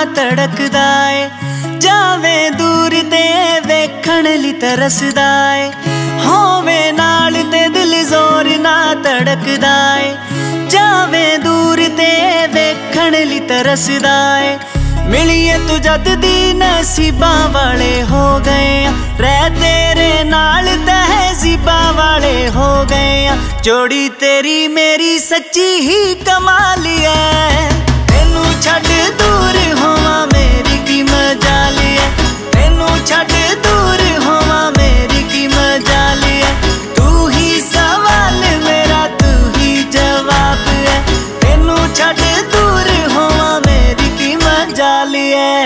धड़कदा ए, जावे दूर ते वेखण लई तरसदा ए, होवे नाल ते दिल जोर ना धड़कदा ए, जावे दूर ते वेखण लई तरसदा ए। मिलिए तू जद दी नसीबां वाले हो गए, रह तेरे नाल तहजीबां वाले हो गए, जोड़ी तेरी मेरी सच्ची ही कमाल है। तेनू छड्ड दूर होवां मेरी की मजाल है, तेनू छड्ड दूर होवां मेरी की मजाल है, तू ही सवाल मेरा तू ही जवाब है, तेनू छड्ड दूर होवां मेरी की मजाल है।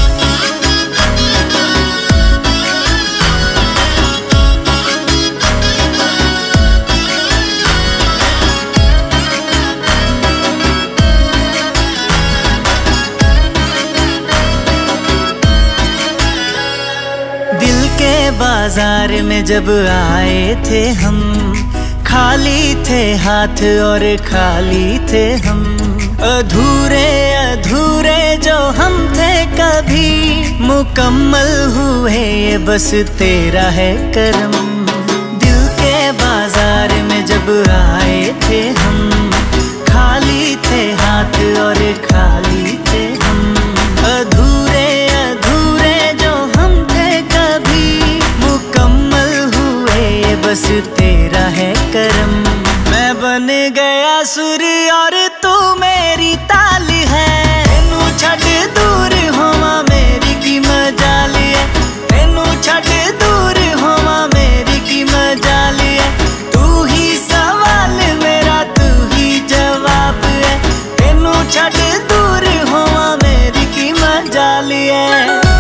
दिल के बाजार में जब आए थे हम, खाली थे हाथ और खाली थे हम, अधूरे अधूरे जो हम थे कभी मुकम्मल हुए ये बस तेरा है करम। दिल के बाजार में जब आए थे हम, खाली थे हाथ और खाली थे हम, अधूरे अधूरे जो हम थे कभी मुकम्मल हुए ये बस तेरा है करम। मैं बन गया सुर और तू मेरी ताल है, तेनू छड्ड दूर होवां मेरी की मजाल है, तेनू छड्ड दूर होवां मेरी की मजाल है, तू ही सवाल मेरा तू ही जवाब है, तेनू छड्ड दूर होवां मेरी की मजाल है।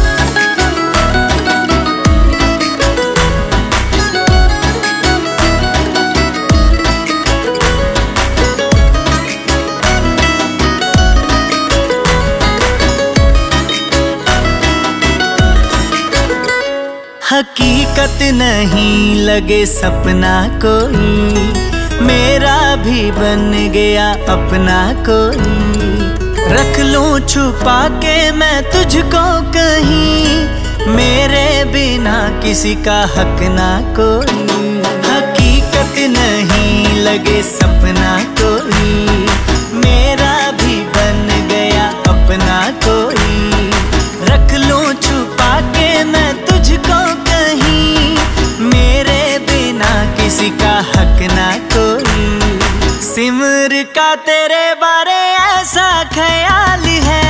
हकीकत नहीं लगे सपना कोई, मेरा भी बन गया अपना कोई, रख लूं छुपा के मैं तुझको कहीं, मेरे बिना किसी का हक ना कोई। हकीकत नहीं लगे सपना कोई, मेरा भी बन गया अपना कोई, रख लूं छुपा के मैं तुझको कहीं, मेरे बिना किसी का हक ना कोई। सिमर का तेरे बारे ऐसा ख्याल है,